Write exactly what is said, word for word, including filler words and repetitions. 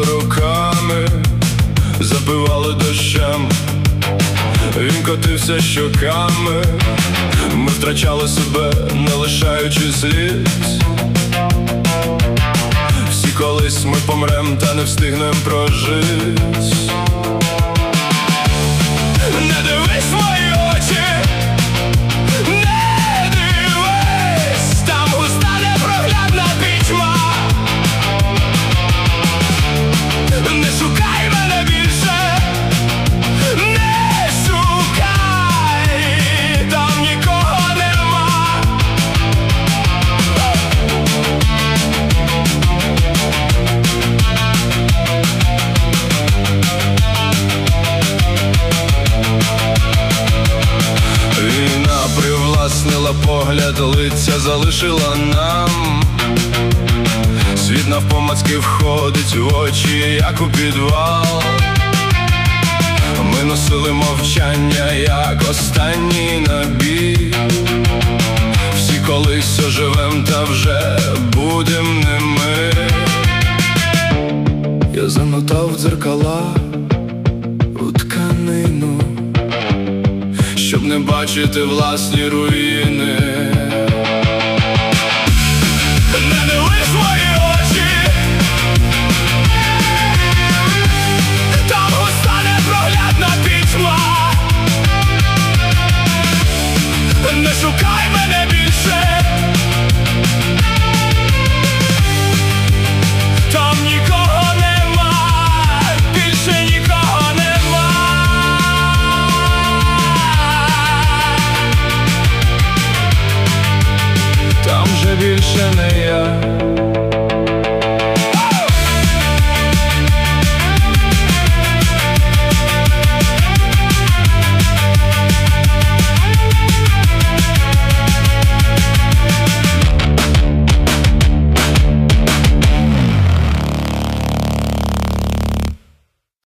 руками, запивали дощем, він котився щоками. Ми втрачали себе, не лишаючи слід. Всі колись ми помрем, та не встигнем прожить. Не дивись в мої очі, не дивись, там густа непроглядна пітьма. Не шукай мене більше, не шукай, там нікого нема. Війна привласнила погляд, лиця залишила нам. Світ навпомацьки входить в очі, як у підвал. Ми носили мовчання, як останній набій. Всі колись оживем, та вже будем не ми. Я замотав дзеркала у тканину, щоб не бачити власні руїни. Не дивись в мої очі, там густа непроглядна пітьма. Не шукай мене більше, там нікого нема, більше нікого нема. Там вже більше не я.